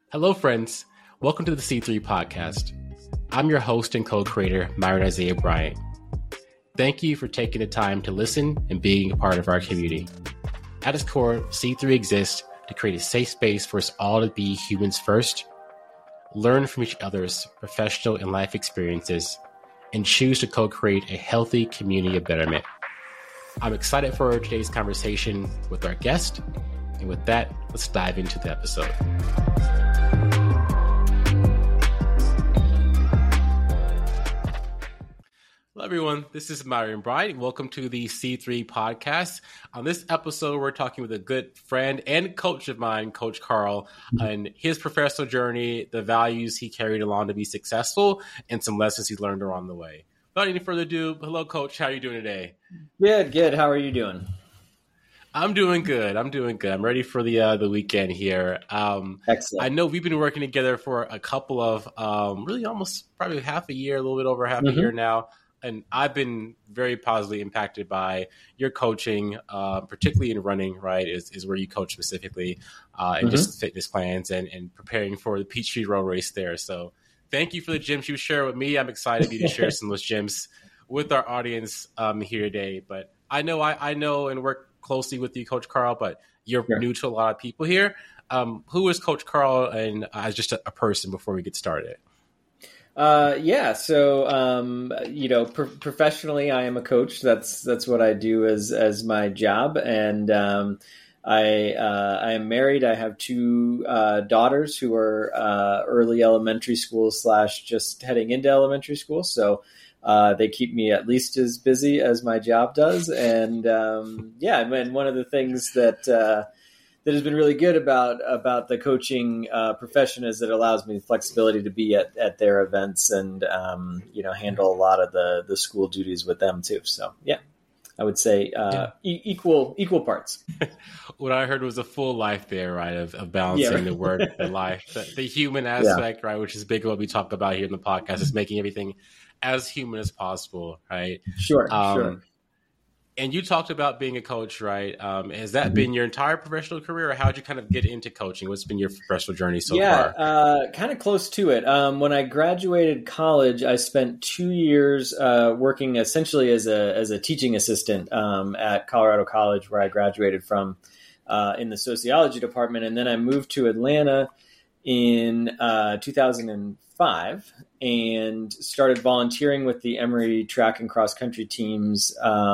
Hello, friends. Welcome to the C3 podcast. I'm your host and co-creator, Myron Isaiah Bryant. Thank you for taking the time to listen and being a part of our community. At its core, C3 exists to create a safe space for us all to be humans first, learn from each other's professional and life experiences, and choose to co-create a healthy community of betterment. I'm excited for today's conversation with our guest. And with that, let's dive into the episode. Hello, everyone. This is Myron Bryant. Welcome to the C3 podcast. On this episode, we're talking with a good friend and coach of mine, Coach Carl, on his professional journey, the values he carried along to be successful, and some lessons he learned along the way. Without any further ado, hello, Coach. How are you doing today? Good. How are you doing? I'm doing good. I'm ready for the weekend here. Excellent. I know we've been working together for a couple of really almost probably half a year, a little bit over half a year now. And I've been very positively impacted by your coaching, particularly in running, right, is where you coach specifically, and just fitness plans and preparing for the Peachtree Road Race there. So thank you for the gems you share with me. I'm excited for you to share some of those gems with our audience here today. But I know and work closely with you, Coach Carl, but you're new to a lot of people here. Who is Coach Carl and as just a person before we get started? Professionally, I am a coach. That's what I do as my job. And I am married. I have two daughters who are early elementary school / just heading into elementary school. So they keep me at least as busy as my job does. And and one of the things that has been really good about the coaching profession is that it allows me the flexibility to be at their events and handle a lot of the school duties with them too. So I would say equal parts. What I heard was a full life there, right? Of balancing the work and life, the human aspect, right? Which is big what we talk about here in the podcast, is making everything as human as possible, right? Sure. And you talked about being a coach, right? Has that been your entire professional career, or how did you kind of get into coaching? What's been your professional journey so far? Kind of close to it. When I graduated college, I spent 2 years working essentially as a teaching assistant at Colorado College, where I graduated from in the sociology department. And then I moved to Atlanta in 2005 and started volunteering with the Emory track and cross country teams.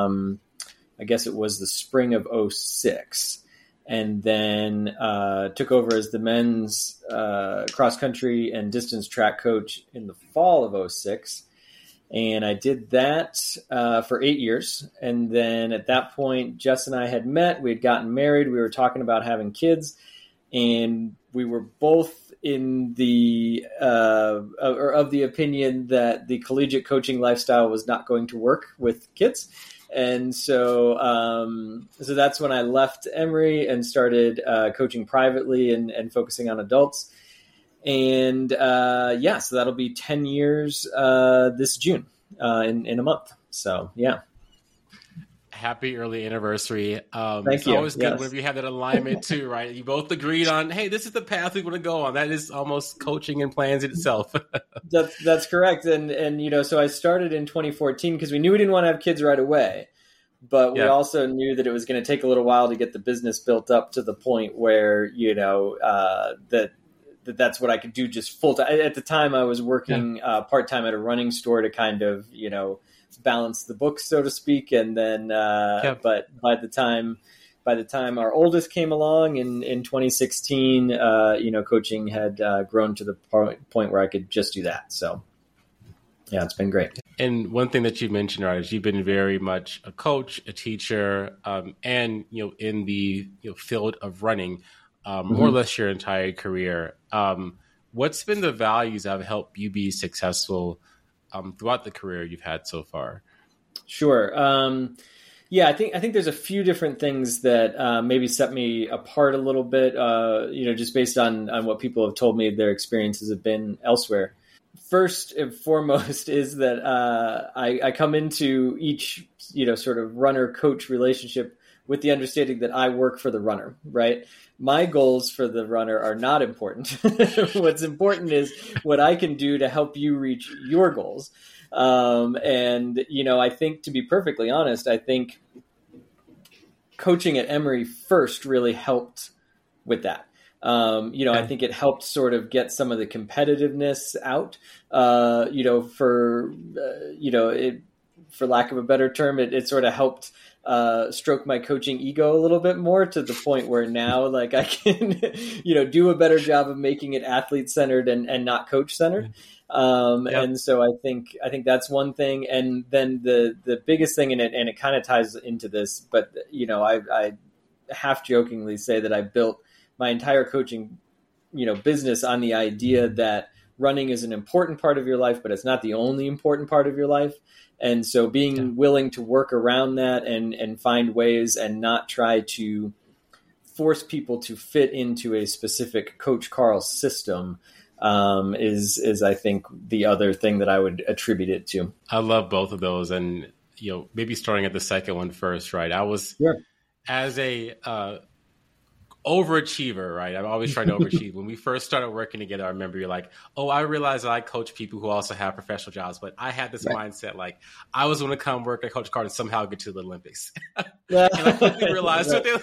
I guess it was the spring of 2006, and then took over as the men's cross country and distance track coach in the fall of 2006. And I did that for 8 years. And then at that point, Jess and I had met. We had gotten married. We were talking about having kids, and we were both in the of the opinion that the collegiate coaching lifestyle was not going to work with kids. And so that's when I left Emory and started coaching privately and focusing on adults. And so that'll be 10 years this June in a month. So, yeah. Happy early anniversary. Thank you. It's always good when you have that alignment too, right? You both agreed on, hey, this is the path we want to go on. That is almost coaching and plans in itself. That's correct. And so I started in 2014 because we knew we didn't want to have kids right away. But we also knew that it was going to take a little while to get the business built up to the point where, that's what I could do just full time. At the time, I was working part-time at a running store to kind of, balance the books, so to speak. And then, but by the time our oldest came along in 2016, coaching had grown to the point where I could just do that. So, yeah, it's been great. And one thing that you mentioned, right, is you've been very much a coach, a teacher, and in the field of running, more or less your entire career. What's been the values that have helped you be successful throughout the career you've had so far? Sure. I think there's a few different things that maybe set me apart a little bit. Just based on what people have told me their experiences have been elsewhere. First and foremost is that I come into each sort of runner coach relationship with the understanding that I work for the runner, right? My goals for the runner are not important. What's important is what I can do to help you reach your goals. And, you know, I think, to be perfectly honest, I think coaching at Emory first really helped with that. You know, I think it helped sort of get some of the competitiveness out, you know, for lack of a better term, it sort of helped stroke my coaching ego a little bit more, to the point where now, like, I can, you know, do a better job of making it athlete centered and not coach centered. And so I think that's one thing. And then the biggest thing in it, and it kind of ties into this, but, you know, I half jokingly say that I built my entire coaching, you know, business on the idea that running is an important part of your life, but it's not the only important part of your life. And so being willing to work around that and find ways and not try to force people to fit into a specific Coach Carl system is I think the other thing that I would attribute it to. I love both of those. And, you know, maybe starting at the second one first, right? I was, as a overachiever, right? I'm always trying to overachieve. When we first started working together, I remember you're like, oh, I realized I coach people who also have professional jobs, but I had this mindset, like, I was going to come work at Coach Carter and somehow get to the Olympics. And I quickly realized within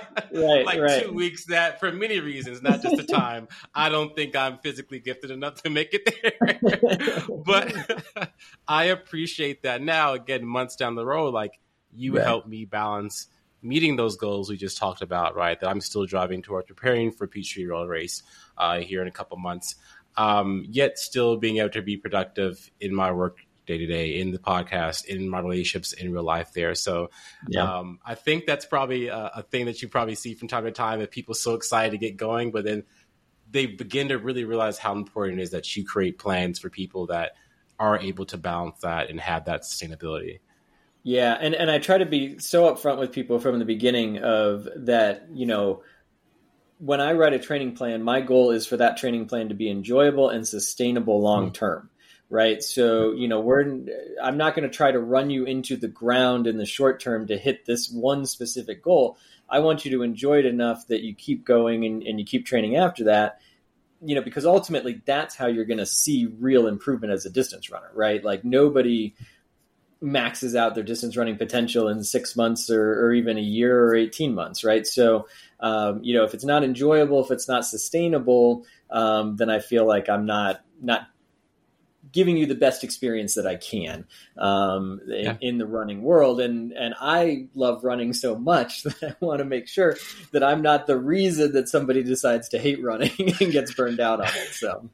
2 weeks that, for many reasons, not just the time, I don't think I'm physically gifted enough to make it there. But I appreciate that now, again, months down the road, like, you helped me balance meeting those goals we just talked about, right? That I'm still driving towards, preparing for Peachtree Road Race here in a couple months, yet still being able to be productive in my work day to day, in the podcast, in my relationships, in real life there. So I think that's probably a thing that you probably see from time to time, that people are so excited to get going, but then they begin to really realize how important it is that you create plans for people that are able to balance that and have that sustainability. Yeah, and I try to be so upfront with people from the beginning of that, you know, when I write a training plan, my goal is for that training plan to be enjoyable and sustainable long term, right? So, you know, I'm not going to try to run you into the ground in the short term to hit this one specific goal. I want you to enjoy it enough that you keep going and you keep training after that, you know, because ultimately that's how you're going to see real improvement as a distance runner, right? Like, nobody maxes out their distance running potential in 6 months or even a year or 18 months. Right. So, you know, if it's not enjoyable, if it's not sustainable, then I feel like I'm not giving you the best experience that I can, in the running world. And I love running so much that I want to make sure that I'm not the reason that somebody decides to hate running and gets burned out on it. So.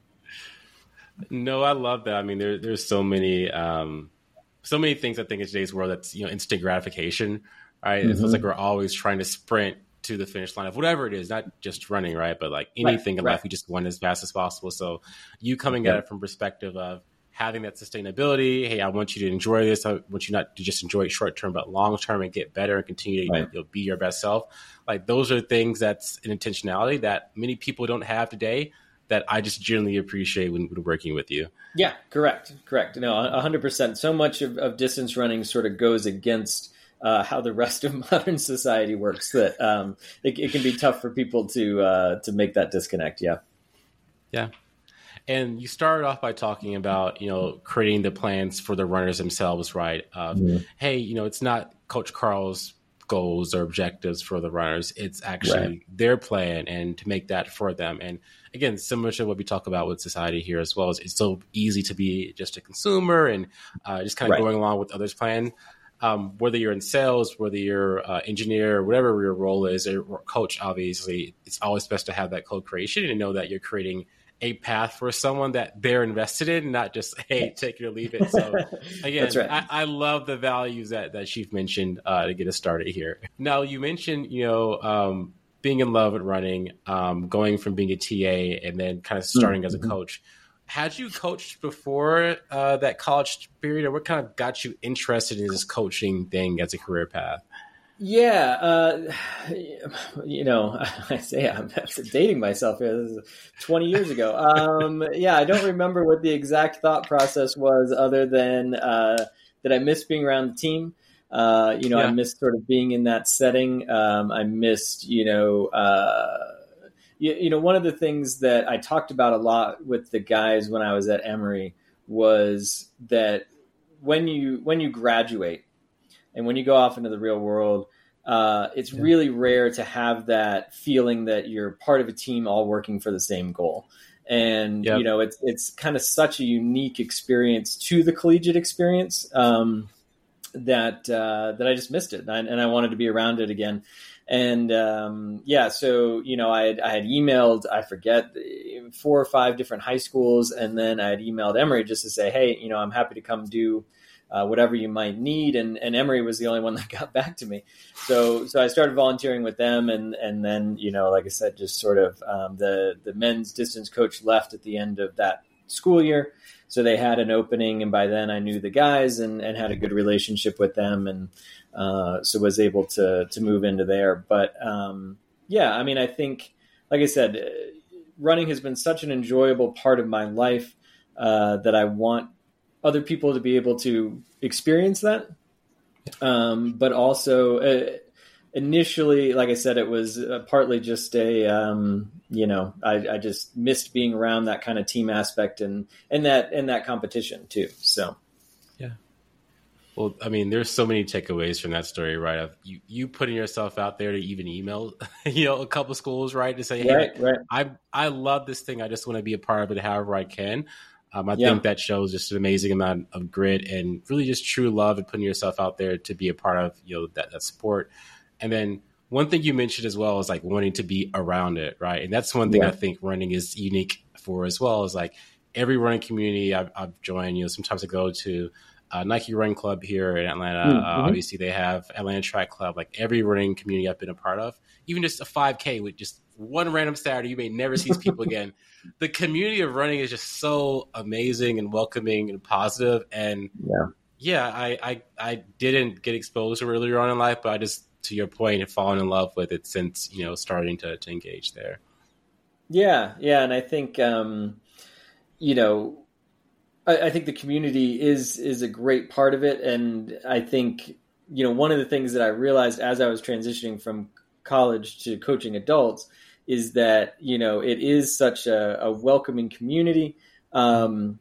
No, I love that. I mean, there's so many things I think in today's world that's, you know, instant gratification, right? It feels like we're always trying to sprint to the finish line of whatever it is, not just running, right? But like anything in life, we just want as fast as possible. So you coming at it from perspective of having that sustainability. Hey, I want you to enjoy this. I want you not to just enjoy it short term, but long term, and get better and continue to be your best self. Like, those are things that's an intentionality that many people don't have today, that I just genuinely appreciate when working with you. Yeah, correct. No, 100%. So much of distance running sort of goes against how the rest of modern society works that it can be tough for people to make that disconnect. Yeah. Yeah. And you started off by talking about, you know, creating the plans for the runners themselves, right? Hey, you know, it's not Coach Carl's goals or objectives for the runners. It's actually their plan, and to make that for them. And again, similar to what we talk about with society here as well, is it's so easy to be just a consumer and just kind of going along with others' plan. Whether you're in sales, whether you're engineer, whatever your role is, or coach, obviously, it's always best to have that co-creation and know that you're creating a path for someone that they're invested in, not just, hey, take it or leave it. So again, I love the values that you've mentioned to get us started here. Now, you mentioned, you know, being in love with running, going from being a TA and then kind of starting as a coach. Had you coached before that college period, or what kind of got you interested in this coaching thing as a career path? Yeah, you know, I say I'm dating myself here. This is 20 years ago. Yeah, I don't remember what the exact thought process was, other than that I missed being around the team. I missed sort of being in that setting. I missed, one of the things that I talked about a lot with the guys when I was at Emory was that when you graduate and when you go off into the real world, it's really rare to have that feeling that you're part of a team all working for the same goal. And, it's kind of such a unique experience to the collegiate experience that I just missed it. And I wanted to be around it again. And so I had emailed, I forget, 4 or 5 different high schools, and then I had emailed Emory just to say, hey, I'm happy to come do whatever you might need. And Emory was the only one that got back to me. So I started volunteering with them, and then like I said, just sort of the men's distance coach left at the end of that school year. So they had an opening, and by then I knew the guys and had a good relationship with them, and so was able to move into there. But I think, like I said, running has been such an enjoyable part of my life that I want other people to be able to experience that. But also initially, like I said, it was partly just I just missed being around that kind of team aspect and that competition too. So, yeah. Well, I mean, there's so many takeaways from that story, right? Of you putting yourself out there to even email, a couple schools, right? To say, hey, right. I love this thing. I just want to be a part of it however I can. I think that shows just an amazing amount of grit and really just true love and putting yourself out there to be a part of, that sport. And then one thing you mentioned as well is like wanting to be around it, right? And that's one thing I think running is unique for as well, is like every running community I've joined, sometimes I go to Nike Run Club here in Atlanta. Mm-hmm. Obviously they have Atlanta Track Club, like every running community I've been a part of, even just a 5K with just one random Saturday, you may never see these people again. The community of running is just so amazing and welcoming and positive. And I didn't get exposed to earlier on in life, but I just, to your point, have fallen in love with it since, starting to engage there. Yeah. And I think, I think the community is a great part of it. And I think, one of the things that I realized as I was transitioning from college to coaching adults is that, it is such a welcoming community, and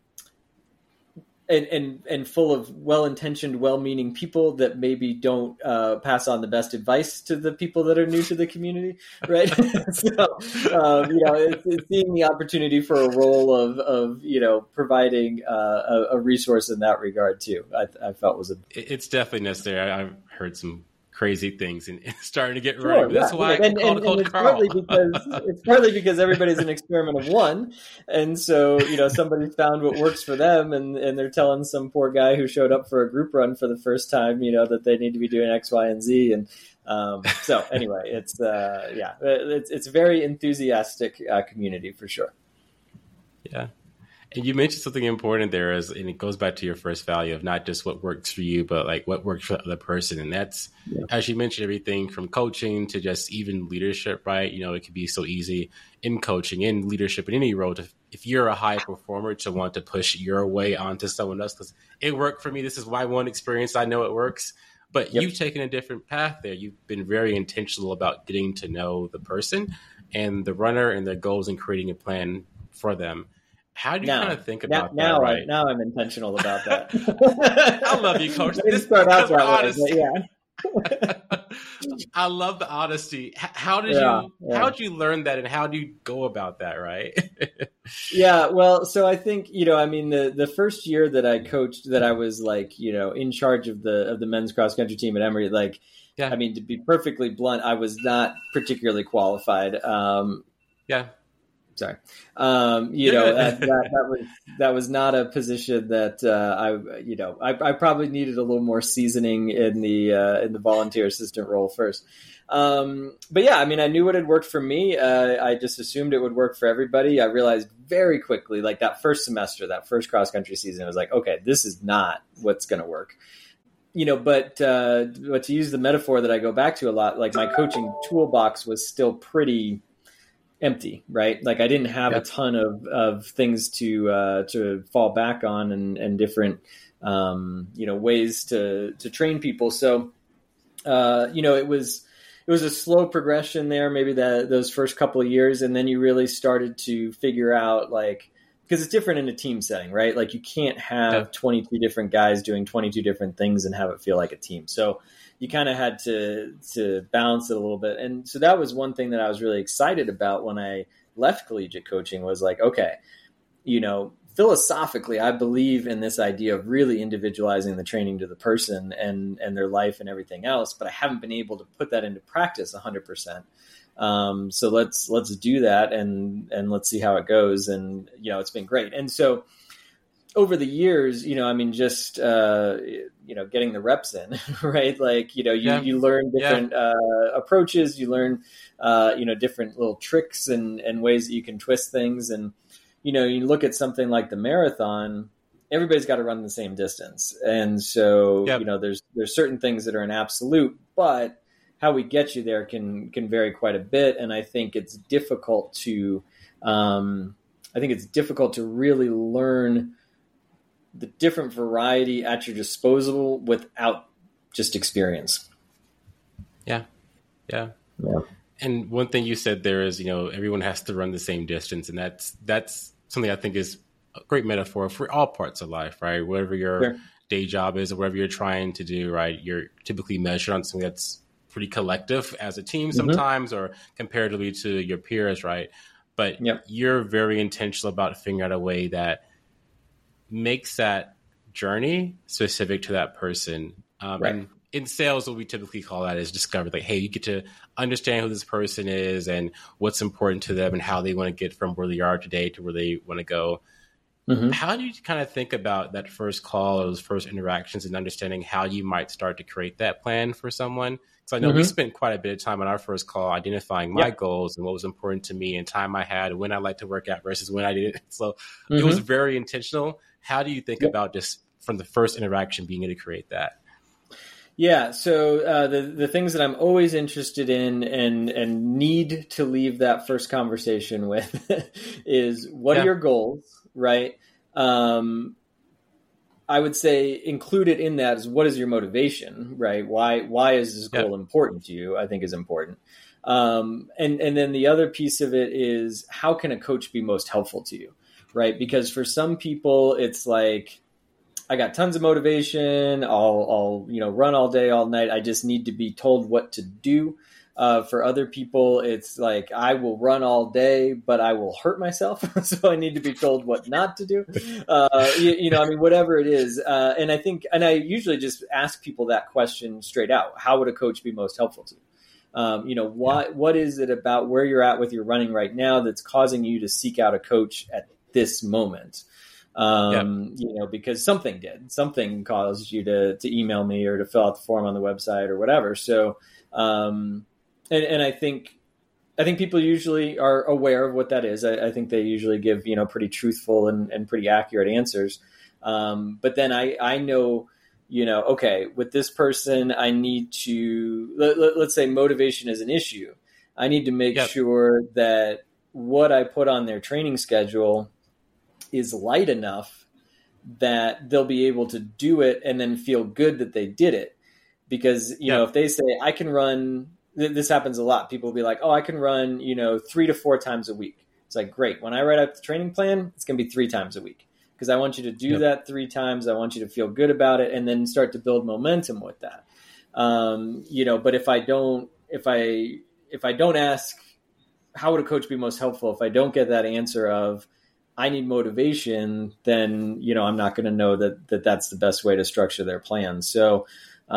full of well-intentioned, well-meaning people that maybe don't pass on the best advice to the people that are new to the community, right? So, it's seeing the opportunity for a role of providing a resource in that regard too. I felt was it's definitely necessary. I've heard some crazy things and starting to get running. That's why I called Coach Carl. It's partly because everybody's an experiment of one. And so, somebody found what works for them and they're telling some poor guy who showed up for a group run for the first time, that they need to be doing X, Y, and Z. And so anyway, it's a very enthusiastic community for sure. Yeah. And you mentioned something important there, and it goes back to your first value of not just what works for you, but like what works for the other person. And that's, as you mentioned, everything from coaching to just even leadership, right? It can be so easy in coaching, in leadership, in any role, if you're a high performer, to want to push your way onto someone else because it worked for me. This is my one experience. I know it works. But you've taken a different path there. You've been very intentional about getting to know the person and the runner and their goals and creating a plan for them. How do you kind of think about that? Right? Now I'm intentional about that. I love you, Coach. This start out that honesty. I love the honesty. How did you learn that, and how do you go about that? Right? Well, so I think the first year that I coached, that I was in charge of the men's cross country team at Emory. To be perfectly blunt, I was not particularly qualified. Sorry. That was not a position that I probably needed a little more seasoning in the volunteer assistant role first. But I knew what had worked for me. I just assumed it would work for everybody. I realized very quickly, like that first semester, that first cross country season, I was like, okay, this is not what's going to work. But to use the metaphor that I go back to a lot, like my coaching toolbox was still pretty empty, right? Like I didn't have a ton of things to fall back on and different ways to train people. So, it was a slow progression there, maybe those first couple of years. And then you really started to figure out, like, because it's different in a team setting, right? Like, you can't have 22 different guys doing 22 different things and have it feel like a team. So you kind of had to balance it a little bit. And so that was one thing that I was really excited about when I left collegiate coaching, was like, okay, philosophically, I believe in this idea of really individualizing the training to the person and their life and everything else, but I haven't been able to put that into practice 100%. So let's do that and let's see how it goes. And, it's been great. And so over the years, just, getting the reps in, right? Like, you learn different approaches, you learn, different little tricks and ways that you can twist things. And, you look at something like the marathon, everybody's got to run the same distance. And so, there's certain things that are an absolute, but how we get you there can vary quite a bit. And I think it's difficult to really learn the different variety at your disposal without just experience. Yeah. And one thing you said there is, everyone has to run the same distance. And that's something I think is a great metaphor for all parts of life, right? Whatever your day job is or whatever you're trying to do, right? You're typically measured on something that's pretty collective as a team sometimes, or comparatively to your peers, right? But you're very intentional about figuring out a way that makes that journey specific to that person. And in sales, what we typically call that is discover, like, hey, you get to understand who this person is and what's important to them and how they want to get from where they are today to where they want to go. How do you kind of think about that first call or those first interactions and understanding how you might start to create that plan for someone? So I know we spent quite a bit of time on our first call identifying my goals and what was important to me and time I had, when I like to work out versus when I didn't. So it was very intentional. How do you think about just from the first interaction being able to create that? Yeah. So the things that I'm always interested in and need to leave that first conversation with is, what are your goals, right? I would say included in that is, what is your motivation, right? Why is this goal important to you? I think is important. And then the other piece of it is, how can a coach be most helpful to you, right? Because for some people, it's like, I got tons of motivation. I'll run all day, all night. I just need to be told what to do. For other people, it's like, I will run all day, but I will hurt myself. So I need to be told what not to do. Whatever it is. And I usually just ask people that question straight out. How would a coach be most helpful to you? What is it about where you're at with your running right now that's causing you to seek out a coach at this moment? Because something caused you to email me or to fill out the form on the website or whatever. So, and I think people usually are aware of what that is. I think they usually give, pretty truthful and pretty accurate answers. But then I know, okay, with this person, I need to, let's say motivation is an issue. I need to make sure that what I put on their training schedule is light enough that they'll be able to do it and then feel good that they did it. Because, if they say, I can run, this happens a lot. People will be like, oh, I can run, 3 to 4 times a week. It's like, great. When I write out the training plan, it's going to be 3 times a week, because I want you to do that 3 times. I want you to feel good about it and then start to build momentum with that. But if I don't ask, how would a coach be most helpful? If I don't get that answer of, I need motivation, then, I'm not going to know that's the best way to structure their plan. So,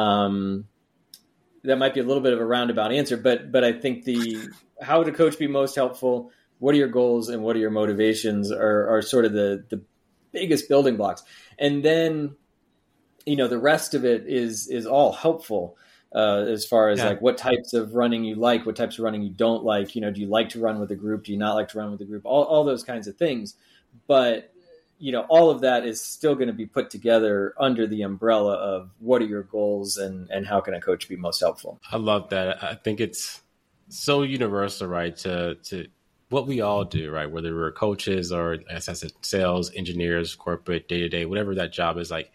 that might be a little bit of a roundabout answer, but I think how would a coach be most helpful? What are your goals and what are your motivations are sort of the biggest building blocks. And then, the rest of it is all helpful. As far as like what types of running you like, what types of running you don't like, do you like to run with a group? Do you not like to run with a group? All those kinds of things. But, all of that is still going to be put together under the umbrella of what are your goals and how can a coach be most helpful? I love that. I think it's so universal, right? To what we all do, right? Whether we're coaches or, as I said, sales, engineers, corporate, day-to-day, whatever that job is like.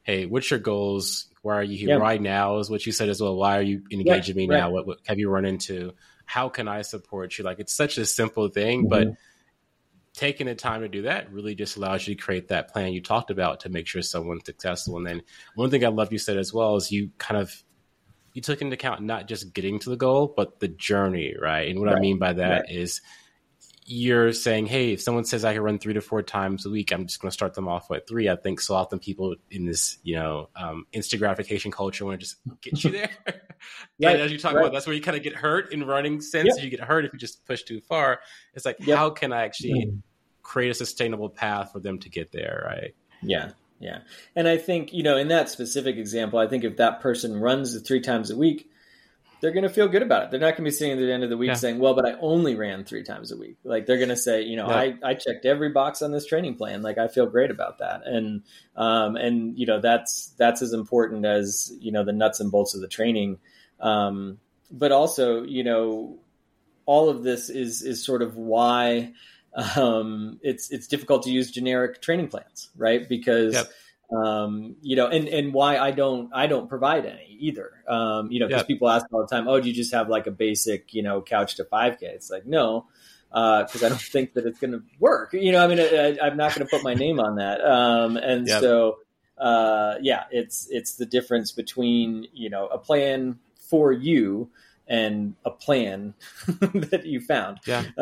hey, what's your goals? Why are you here Yeah. right now? Is what you said as well. Why are you engaging me Right. now? What have you run into? How can I support you? Like, it's such a simple thing, Mm-hmm. but taking the time to do that really just allows you to create that plan you talked about to make sure someone's successful. And then one thing I love you said as well is you took into account not just getting to the goal, but the journey, right? And what I mean by that is you're saying, hey, if someone says I can run 3 to 4 times a week, I'm just going to start them off at 3. I think so often people in this, instant gratification culture want to just get you there. And as you talk about, that's where you kind of get hurt in running sense. You get hurt if you just push too far. It's like, how can I actually create a sustainable path for them to get there, right? Yeah. Yeah. And I think, in that specific example, I think if that person runs the 3 times a week, they're going to feel good about it. They're not going to be sitting at the end of the week saying, well, but I only ran 3 times a week. Like, they're going to say, I checked every box on this training plan. Like, I feel great about that. And that's as important as, the nuts and bolts of the training. But also, all of this is sort of why it's difficult to use generic training plans, right? Because, and why I don't provide any either. Because people ask all the time, oh, do you just have like a basic, couch to 5K? It's like, no, because I don't think that it's going to work. I'm not going to put my name on that. So, it's the difference between, a plan for you and a plan that you found.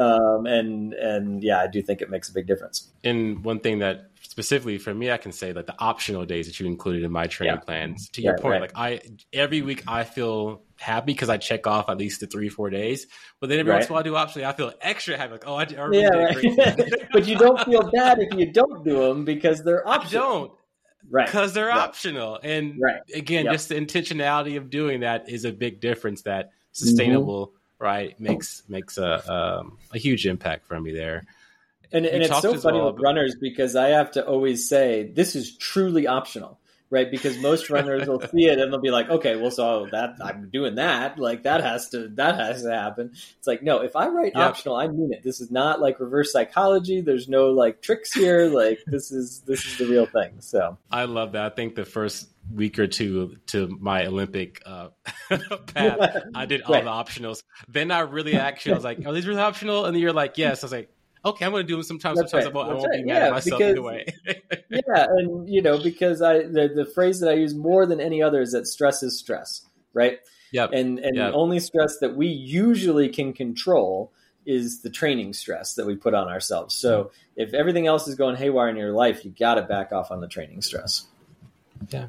I do think it makes a big difference. And one thing that specifically for me, I can say that the optional days that you included in my training plans, to your point, like every week I feel happy because I check off at least the 3-4 days, but then every once in a while I do optionally, I feel extra happy. Like, I really did great. But you don't feel bad if you don't do them because they're optional. I don't. Right. Because they're optional. And again, just the intentionality of doing that is a big difference that sustainable, right, makes a huge impact for me there. And it's so funny with runners because I have to always say, this is truly optional, right? Because most runners will see it and they'll be like, okay, well, so that I'm doing that. Like that has to happen. It's like, no, if I write optional, I mean it. This is not like reverse psychology. There's no like tricks here. Like this is the real thing. So I love that. I think the first week or two to my Olympic path, I did all the optionals. Then I was like, are these really optional? And then you're like, yes. I was like, okay, I'm going to do them sometimes. Sometimes I won't be mad at myself either way. And because the phrase that I use more than any other is that stress is stress, right? And the only stress that we usually can control is the training stress that we put on ourselves. So if everything else is going haywire in your life, you got to back off on the training stress. Yeah.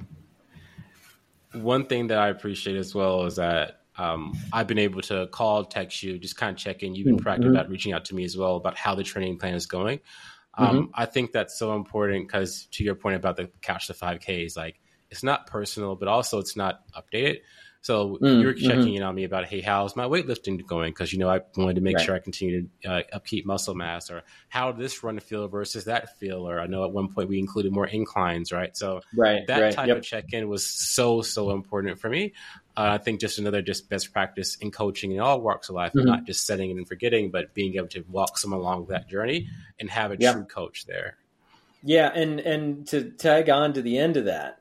One thing that I appreciate as well is that I've been able to call, text you, just kind of check in. You've been proactive about reaching out to me as well about how the training plan is going. I think that's so important because to your point about the couch to 5Ks, like it's not personal, but also it's not updated. So you're checking in on me about, hey, how's my weightlifting going? Because, I wanted to make sure I continue to upkeep muscle mass, or how did this run feel versus that feel? Or I know at one point we included more inclines, right? So that type of check-in was so important for me. I think just another best practice in coaching in all walks of life, not just setting it and forgetting, but being able to walk someone along that journey and have a true coach there. Yeah, and to tag on to the end of that,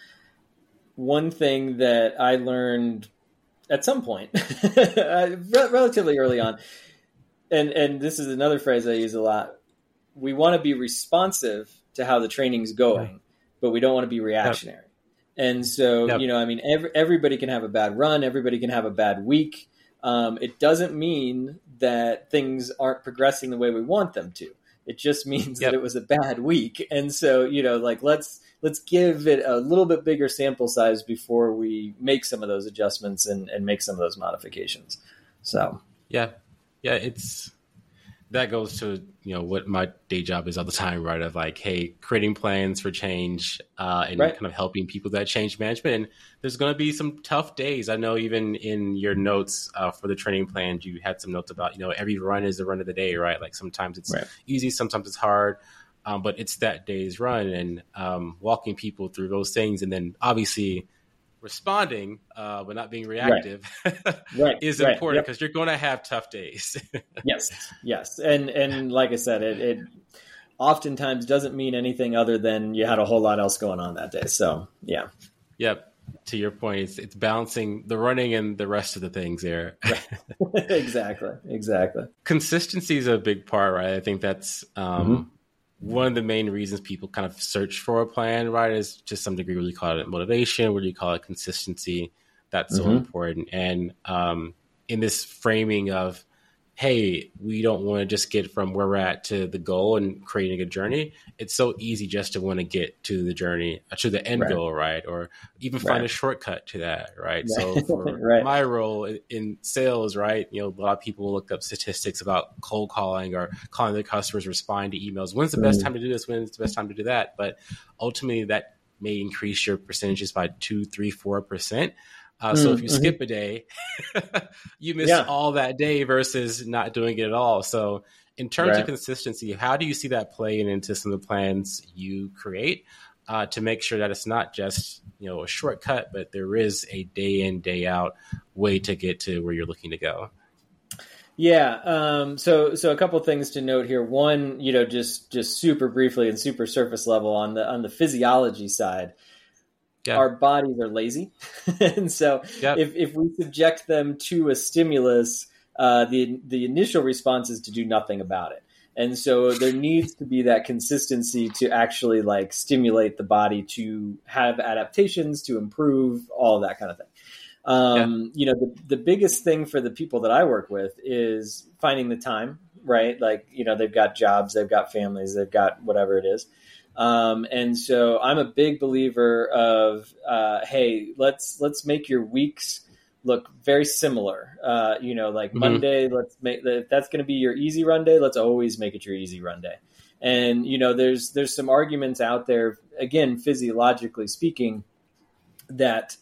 one thing that I learned at some point, relatively early on, and this is another phrase I use a lot, we want to be responsive to how the training's going, but we don't want to be reactionary. And so, everybody can have a bad run. Everybody can have a bad week. It doesn't mean that things aren't progressing the way we want them to. It just means that it was a bad week. And so, let's give it a little bit bigger sample size before we make some of those adjustments and make some of those modifications. So, that goes to, what my day job is all the time, right? Of like, hey, creating plans for change and kind of helping people that change management. And there's going to be some tough days. I know even in your notes for the training plan, you had some notes about, every run is the run of the day, right? Like sometimes it's easy, sometimes it's hard, but it's that day's run and walking people through those things. And then obviously responding, but not being reactive is important because you're going to have tough days. Yes. And like I said, oftentimes doesn't mean anything other than you had a whole lot else going on that day. So, yeah. Yep. To your point, it's balancing the running and the rest of the things there. Exactly. Consistency is a big part, right? I think that's one of the main reasons people kind of search for a plan, right? Is to some degree, whether you call it motivation, whether you call it consistency, that's so important. And in this framing of, hey, we don't want to just get from where we're at to the goal and creating a journey. It's so easy just to want to get to the journey, to the end goal, right? Or even find a shortcut to that, right? So for my role in sales, right, a lot of people will look up statistics about cold calling or calling their customers, responding to emails. When's the best time to do this? When's the best time to do that? But ultimately, that may increase your percentages by 2, 3, 4%. So if you skip a day, you miss all that day versus not doing it at all. So in terms of consistency, how do you see that playing into some of the plans you create to make sure that it's not just, a shortcut, but there is a day in, day out way to get to where you're looking to go? Yeah. So a couple of things to note here. One, just super briefly and super surface level on the physiology side. Yeah. Our bodies are lazy. And so if we subject them to a stimulus, the initial response is to do nothing about it. And so there needs to be that consistency to actually stimulate the body to have adaptations, to improve, all of that kind of thing. The biggest thing for the people that I work with is finding the time, right? They've got jobs, they've got families, they've got whatever it is. And so I'm a big believer of, hey, let's make your weeks look very similar. Monday, let's make if that's going to be your easy run day, let's always make it your easy run day. And, there's some arguments out there, again, physiologically speaking, that,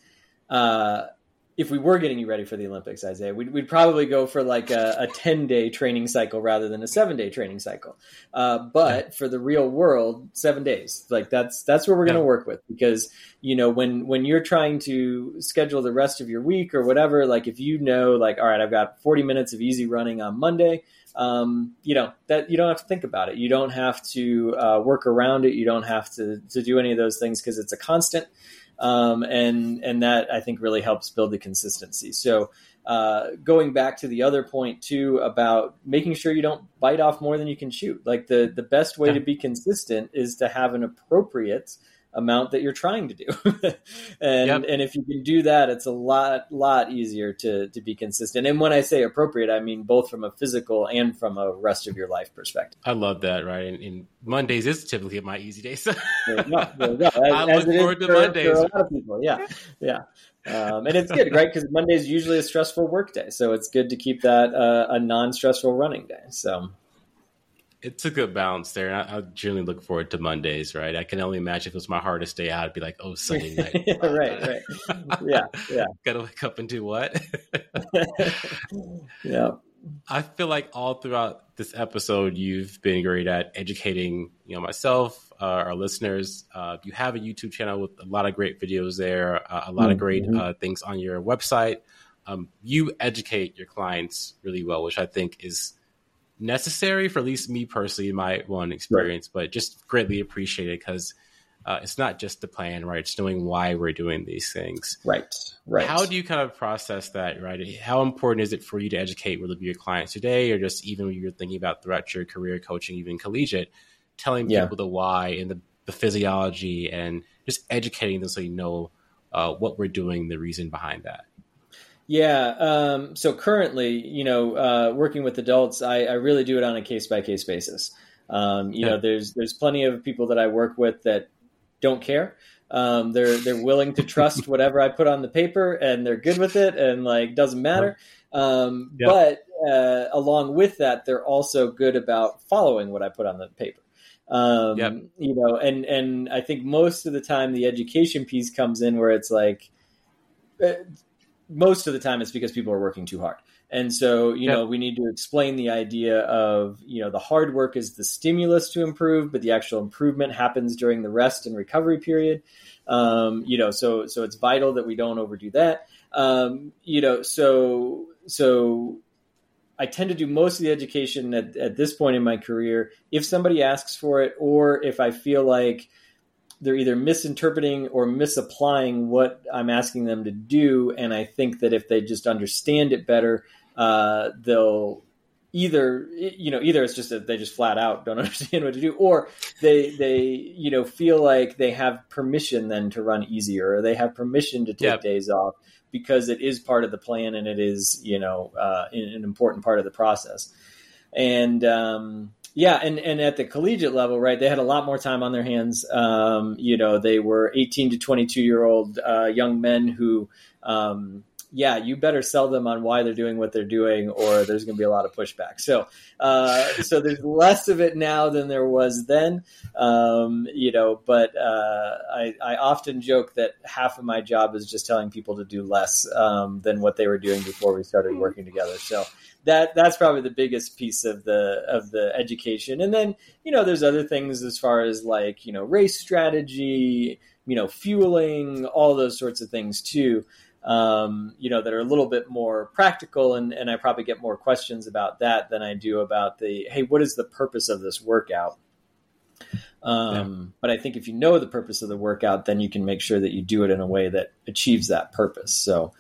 if we were getting you ready for the Olympics, Isaiah, we'd probably go for a 10-day training cycle rather than a 7-day training cycle. But for the real world, 7 days, that's where we're going to work with, because, when you're trying to schedule the rest of your week or whatever, if all right, I've got 40 minutes of easy running on Monday, that you don't have to think about it. You don't have to work around it. You don't have to do any of those things because it's a constant. And that I think really helps build the consistency. So, going back to the other point too, about making sure you don't bite off more than you can chew. The best way to be consistent is to have an appropriate amount that you're trying to do. And if you can do that, it's a lot easier to be consistent. And when I say appropriate, I mean both from a physical and from a rest of your life perspective. I love that, right? And Mondays is typically my easy day. So there you go. I look forward to Mondays. For a lot of people. Yeah. And it's good, right? Because Monday is usually a stressful work day. So it's good to keep that a non-stressful running day. So it's a good balance there. I generally look forward to Mondays, right? I can only imagine if it was my hardest day, I'd be like, oh, Sunday night. Right. Yeah. Got to wake up and do what? Yeah. I feel like all throughout this episode, you've been great at educating, myself, our listeners. You have a YouTube channel with a lot of great videos there, a lot of great things on your website. You educate your clients really well, which I think is necessary for at least me personally in my one experience, but just greatly appreciated because it's not just the plan, right? It's knowing why we're doing these things. Right. How do you kind of process that, right? How important is it for you to educate, whether it be your clients today or just even when you're thinking about throughout your career coaching, even collegiate, telling people the why and the physiology and just educating them so you know what we're doing, the reason behind that? Yeah. So currently, working with adults, I really do it on a case-by-case basis. There's plenty of people that I work with that don't care. They're willing to trust whatever I put on the paper and they're good with it and doesn't matter. But along with that, they're also good about following what I put on the paper. And I think most of the time the education piece comes in where it's most of the time it's because people are working too hard. And so, we need to explain the idea of, the hard work is the stimulus to improve, but the actual improvement happens during the rest and recovery period. So it's vital that we don't overdo that. So I tend to do most of the education at this point in my career if somebody asks for it, or if I feel like they're either misinterpreting or misapplying what I'm asking them to do. And I think that if they just understand it better, they'll either it's just that they just flat out don't understand what to do, or they feel like they have permission then to run easier, or they have permission to take days off because it is part of the plan and it is, an important part of the process. And, and at the collegiate level, right, they had a lot more time on their hands. They were 18 to 22-year-old young men who, you better sell them on why they're doing what they're doing, or there's going to be a lot of pushback. So there's less of it now than there was then, but I often joke that half of my job is just telling people to do less than what they were doing before we started working together. So that's probably the biggest piece of the education. And then, there's other things as far as like, race strategy, fueling, all those sorts of things too. That are a little bit more practical, and I probably get more questions about that than I do about hey, what is the purpose of this workout? But I think if you know the purpose of the workout, then you can make sure that you do it in a way that achieves that purpose. So,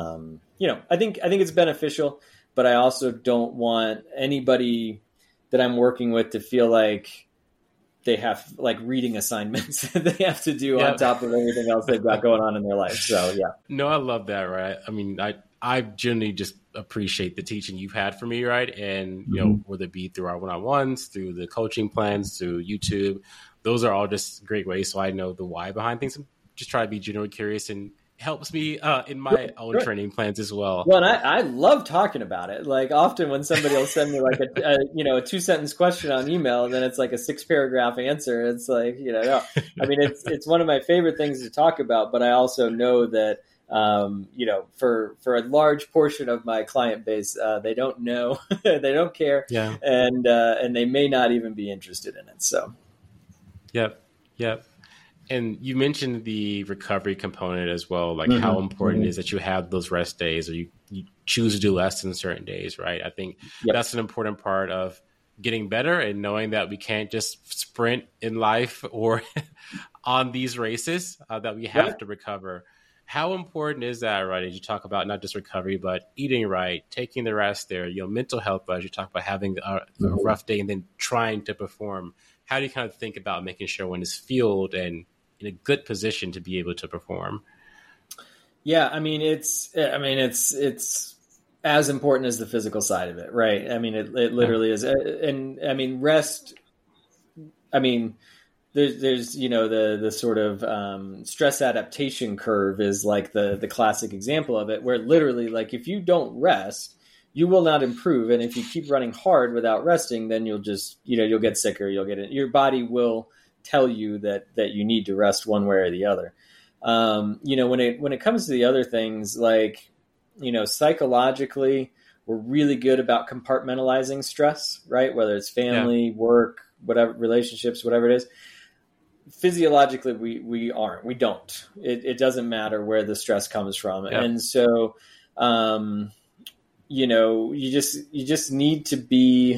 I think it's beneficial, but I also don't want anybody that I'm working with to feel like they have like reading assignments they have to do on top of everything else they've got going on in their life. So, yeah. No, I love that, right? I mean, I generally just appreciate the teaching you've had for me, right? And, whether it be through our one-on-ones, through the coaching plans, through YouTube, those are all just great ways. So I know the why behind things. I'm just try to be genuinely curious, and helps me in my own training plans as well. Well, and I love talking about it. Like often when somebody will send me like a 2-sentence question on email, then it's like a 6-paragraph answer. It's like, no. I mean, it's one of my favorite things to talk about, but I also know that, for a large portion of my client base, they don't know, they don't care. Yeah. And they may not even be interested in it. So. Yep. And you mentioned the recovery component as well, like how important it is that you have those rest days, or you choose to do less in certain days, right? I think that's an important part of getting better, and knowing that we can't just sprint in life or on these races, that we have to recover. How important is that, right? As you talk about not just recovery, but eating right, taking the rest there, mental health, as you talk about having a rough day and then trying to perform. How do you kind of think about making sure one is fueled and in a good position to be able to perform? Yeah, I mean, it's as important as the physical side of it, right? I mean, it literally is. And I mean, rest, I mean, there's the sort of stress adaptation curve is like the classic example of it, where literally, like, if you don't rest, you will not improve. And if you keep running hard without resting, then you'll just, you'll get sicker. Your body will tell you that you need to rest one way or the other. When it comes to the other things, like, psychologically, we're really good about compartmentalizing stress, right? Whether it's family, work, whatever, relationships, whatever it is. Physiologically, we aren't. We don't. It doesn't matter where the stress comes from. Yeah. And so, you just need to be,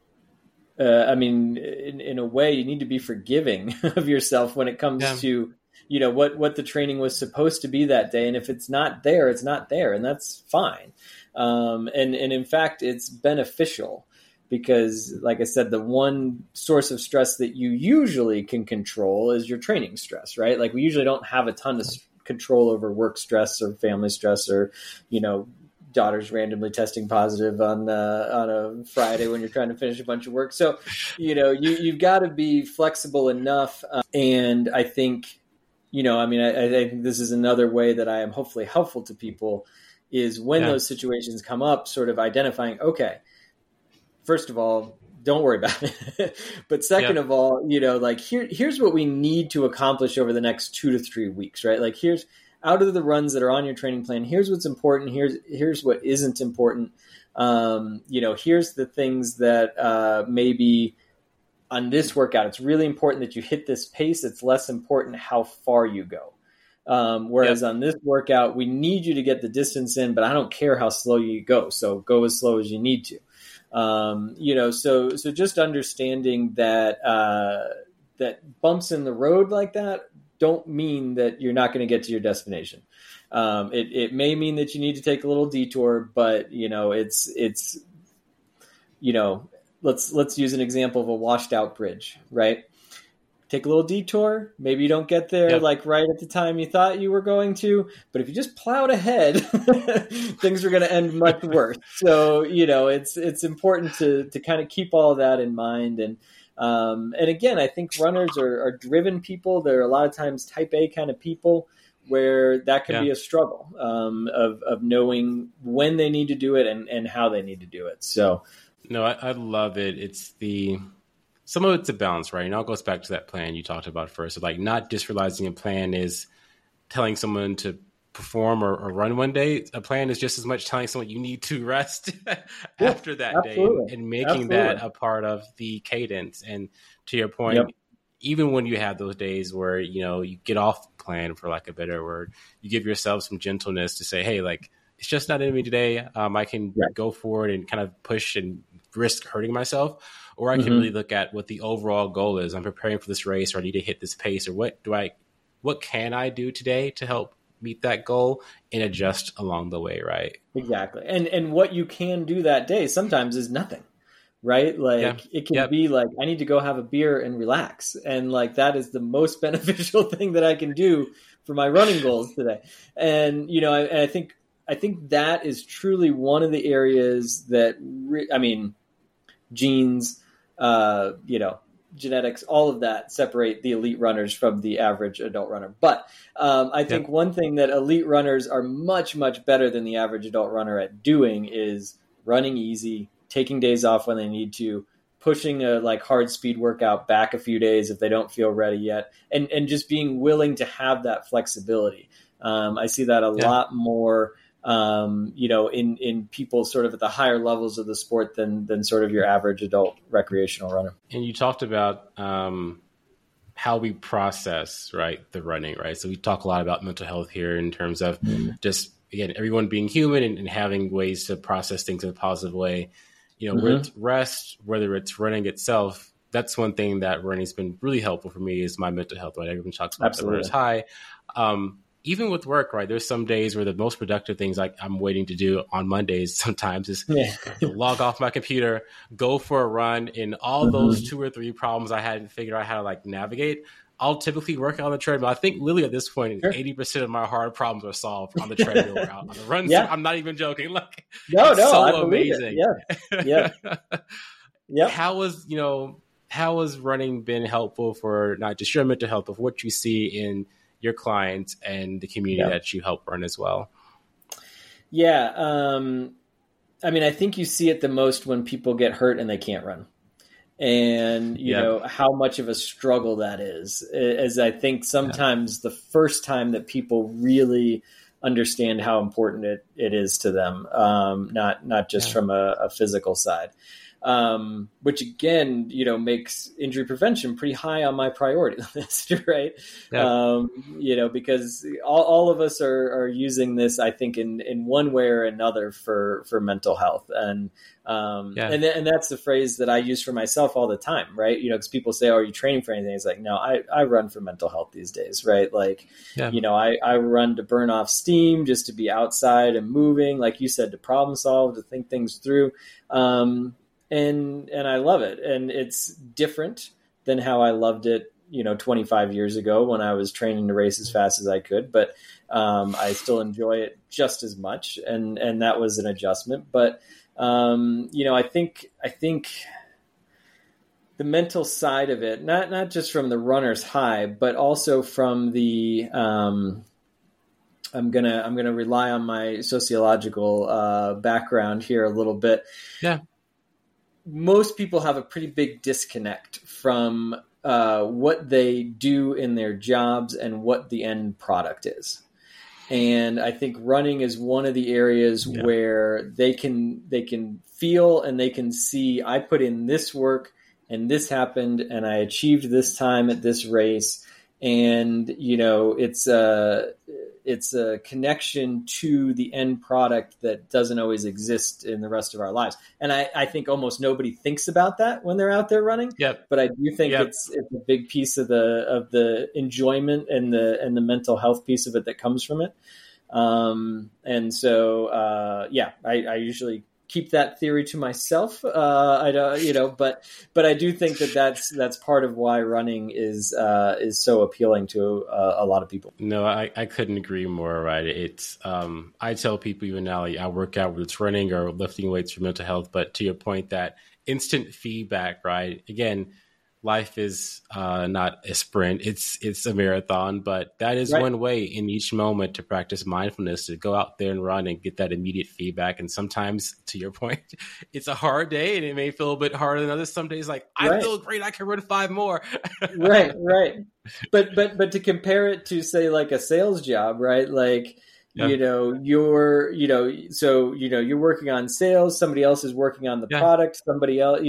in a way, you need to be forgiving of yourself when it comes to, what the training was supposed to be that day. And if it's not there, it's not there, and that's fine. And in fact, it's beneficial because, like I said, the one source of stress that you usually can control is your training stress, right? Like, we usually don't have a ton of control over work stress or family stress or, daughters randomly testing positive on a Friday when you're trying to finish a bunch of work. So, you've got to be flexible enough. And I think, I think this is another way that I am hopefully helpful to people is when those situations come up, sort of identifying, okay, first of all, don't worry about it. But second of all, like here's what we need to accomplish over the next 2 to 3 weeks, right? Like here's out of the runs that are on your training plan, here's what's important. Here's what isn't important. Here's the things that maybe on this workout, it's really important that you hit this pace. It's less important how far you go. Whereas on this workout, we need you to get the distance in, but I don't care how slow you go. So go as slow as you need to. So just understanding that that bumps in the road like that don't mean that you're not going to get to your destination. It may mean that you need to take a little detour, but it's let's use an example of a washed out bridge, right? Take a little detour. Maybe you don't get there like right at the time you thought you were going to, but if you just plowed ahead, things are going to end much worse. So, it's important to kind of keep all of that in mind. And again, I think runners are driven people. They're a lot of times type A kind of people where that can be a struggle, of knowing when they need to do it and how they need to do it. So, no, I love it. Some of it's a balance, right? And it all goes back to that plan you talked about first. So like not just realizing a plan is telling someone to perform or run one day. A plan is just as much telling someone you need to rest after that day and making that a part of the cadence. And to your point, even when you have those days where, you get off plan, for lack of a better word, you give yourself some gentleness to say, hey, like, it's just not in me today. I can go forward and kind of push and risk hurting myself. Or I can really look at what the overall goal is. I'm preparing for this race, or I need to hit this pace, or what can I do today to help meet that goal and adjust along the way, right? Exactly. And what you can do that day sometimes is nothing, right? Like it can be like, I need to go have a beer and relax. And like, that is the most beneficial thing that I can do for my running goals today. And, I think that is truly one of the areas that, genes, genetics, all of that separate the elite runners from the average adult runner. But I think one thing that elite runners are much, much better than the average adult runner at doing is running easy, taking days off when they need to, pushing a hard speed workout back a few days if they don't feel ready yet, and just being willing to have that flexibility. I see that a lot more in people sort of at the higher levels of the sport than sort of your average adult recreational runner. And you talked about how we process, right, the running, right? So we talk a lot about mental health here in terms of just, again, everyone being human and having ways to process things in a positive way. Whether it's rest, whether it's running itself, that's one thing that running's been really helpful for me is my mental health, right? Everyone talks about the runner's high. Even with work, right, there's some days where the most productive things I'm waiting to do on Mondays sometimes is log off my computer, go for a run, and all those 2 or 3 problems I hadn't figured out how to navigate, I'll typically work on the treadmill. I think literally at this point, 80% of my hard problems are solved on the treadmill or out on the run. I'm not even joking. No, so amazing. Yeah. How has running been helpful for not just your mental health, but what you see in your clients and the community that you help run as well? Yeah. I think you see it the most when people get hurt and they can't run. And, you know, how much of a struggle that is, as I think sometimes the first time that people really understand how important it is to them, not just from a physical side. Which again, makes injury prevention pretty high on my priority list, right? Because all of us are using this, I think, in one way or another for mental health. And that's the phrase that I use for myself all the time, right? Because people say, "Oh, are you training for anything?" It's like, no, I run for mental health these days, right? I run to burn off steam, just to be outside and moving, like you said, to problem solve, to think things through. And I love it. And it's different than how I loved it, 25 years ago when I was training to race as fast as I could, but I still enjoy it just as much. And that was an adjustment. But, I think the mental side of it, not just from the runner's high, but also from the, I'm gonna rely on my sociological background here a little bit. Yeah. Most people have a pretty big disconnect from what they do in their jobs and what the end product is. And I think running is one of the areas where they can feel and they can see, I put in this work and this happened and I achieved this time at this race. and it's a connection to the end product that doesn't always exist in the rest of our lives. And I think almost nobody thinks about that when they're out there running. Yep. But I do think it's a big piece of the enjoyment and the mental health piece of it that comes from it. And so I usually keep that theory to myself. I don't, but I do think that's part of why running is so appealing to a lot of people. No, I couldn't agree more. Right. It's, I tell people even now, like, I work out whether it's running or lifting weights for mental health, but to your point, that instant feedback, right? Again, life is not a sprint, it's a marathon, but that is one way in each moment to practice mindfulness, to go out there and run and get that immediate feedback. And sometimes, to your point, it's a hard day and it may feel a bit harder than others. Some days, like, I feel great, I can run 5 more. Right. But to compare it to, say, like a sales job, right? Like, you're working on sales, somebody else is working on the product, somebody else,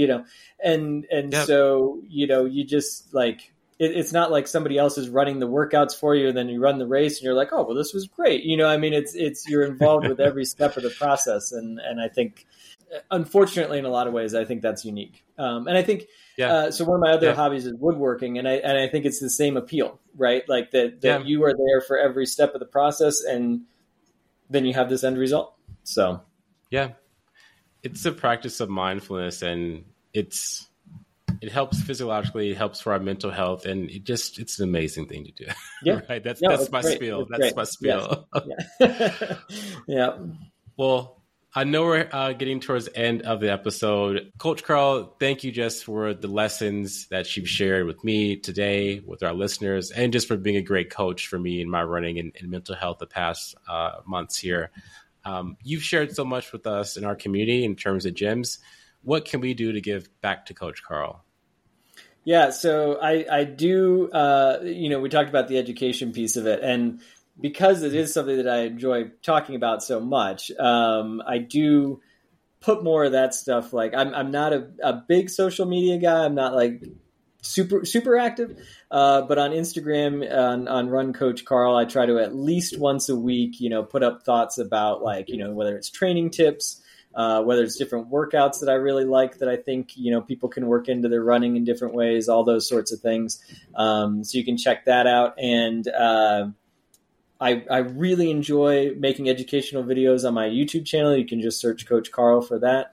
so, you just, like, it's not like somebody else is running the workouts for you and then you run the race and you're like, oh, well, this was great. It's you're involved with every step of the process. And I think, unfortunately, in a lot of ways, I think that's unique. And I think, so one of my other hobbies is woodworking, and I think it's the same appeal, right? Like that you are there for every step of the process, and then you have this end result. So, it's a practice of mindfulness, and it helps physiologically, it helps for our mental health, and it's an amazing thing to do. Yeah, right. That's my great. spiel. That's my spiel. Yes. Yeah. Well, I know we're getting towards the end of the episode. Coach Carl, thank you just for the lessons that you've shared with me today, with our listeners, and just for being a great coach for me in my running and mental health the past months here. You've shared so much with us in our community in terms of gyms. What can we do to give back to Coach Carl? Yeah, so I do, we talked about the education piece of it, and because it is something that I enjoy talking about so much, I do put more of that stuff. Like, I'm not a big social media guy. I'm not like super active, but on Instagram, on Run Coach Carl, I try to at least once a week, put up thoughts about, like, whether it's training tips, whether it's different workouts that I really like that I think, people can work into their running in different ways, all those sorts of things. So you can check that out. And I really enjoy making educational videos on my YouTube channel. You can just search Coach Carl for that.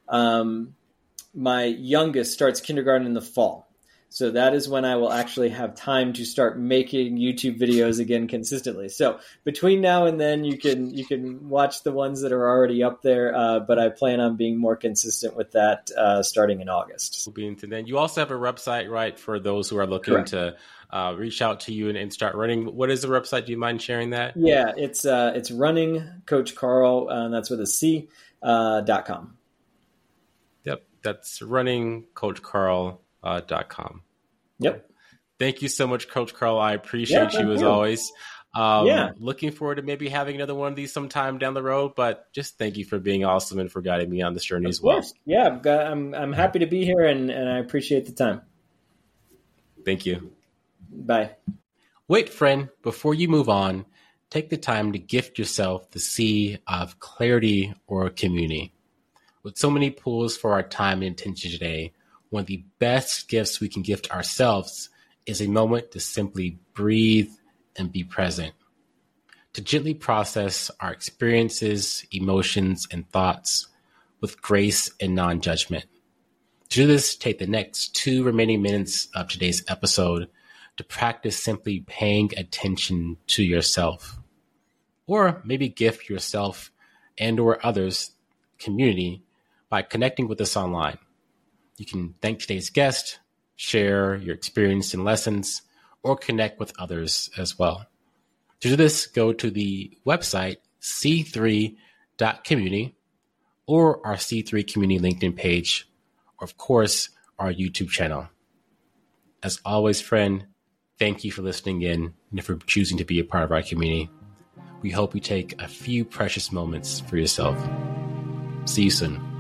My youngest starts kindergarten in the fall. So that is when I will actually have time to start making YouTube videos again consistently. So between now and then, you can watch the ones that are already up there, but I plan on being more consistent with that starting in August. We'll be into then. You also have a website, right, for those who are looking to reach out to you and start running. What is the website? Do you mind sharing that? Yeah, it's Running Coach Carl, and that's with a C, .com. Yep, that's runningcoachcarl.com. Yep. Thank you so much, Coach Carl. I appreciate you as always. Looking forward to maybe having another one of these sometime down the road, but just thank you for being awesome and for guiding me on this journey as well. Yeah, I'm happy to be here, and I appreciate the time. Thank you. Bye. Wait, friend, before you move on, take the time to gift yourself the sea of clarity or community. With so many pools for our time and attention today, one of the best gifts we can gift ourselves is a moment to simply breathe and be present, to gently process our experiences, emotions, and thoughts with grace and non-judgment. To do this, take the next 2 remaining minutes of today's episode to practice simply paying attention to yourself, or maybe gift yourself and or others community by connecting with us online. You can thank today's guest, share your experience and lessons, or connect with others as well. To do this, go to the website c3.community or our C3 Community LinkedIn page, or of course, our YouTube channel. As always, friend, thank you for listening in and for choosing to be a part of our community. We hope you take a few precious moments for yourself. See you soon.